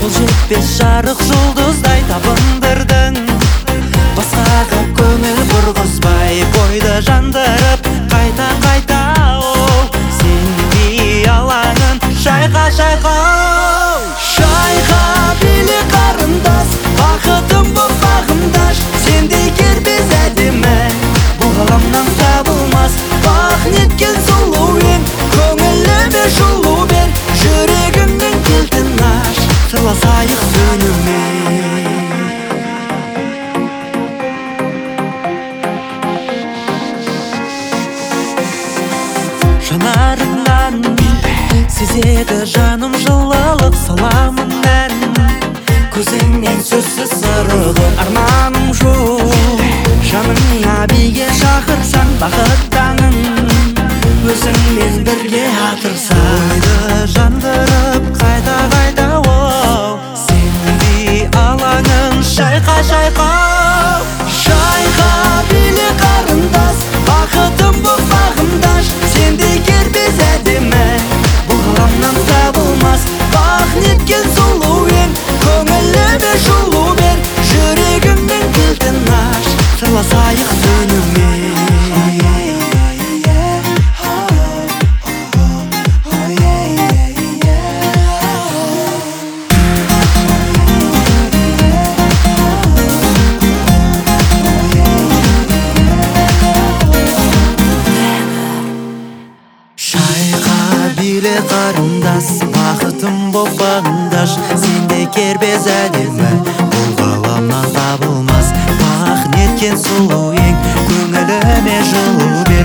қол жетпес жарық жұлдыздай табындырдың. Басқаға көңіл бұрғызбай бойды жандырып қайта оу, сенбей алаңын шайқа биле қарындас, бақытым бұл бағындаш. Сендей кербез әдемі бұл ғаламнан табылмас. Бақ неткен сұлу ең, көңіліме жылу бер, жүрегімнің кілтін аш, сырласайық түнімен. Жанарыңнан сезеді жаным жылылық, саламын ән көзіңнен сөзсіз сырылып. Арманым жоқ жаныңа биге шақырсаң, бақыт таңын өзіңмен бірге атырсаң. Ойды жандырып қайта оу, сенбей алаңын шайқа биле қарындас, бақытым бұл бағындаш. Сендей кербез әдемі бұл ғаламнан табылмас. Бақ неткен сұлу ең, көңіліме жылу бер, жүрегімнің кілтін аш, сырласайық түнімен. Биле қарындас, бақытым боп бағындаш. Сенде кербез әдемі бұл ғаламнан табылмас. Бақ неткен сұлу ең, көңіліме жылу бер,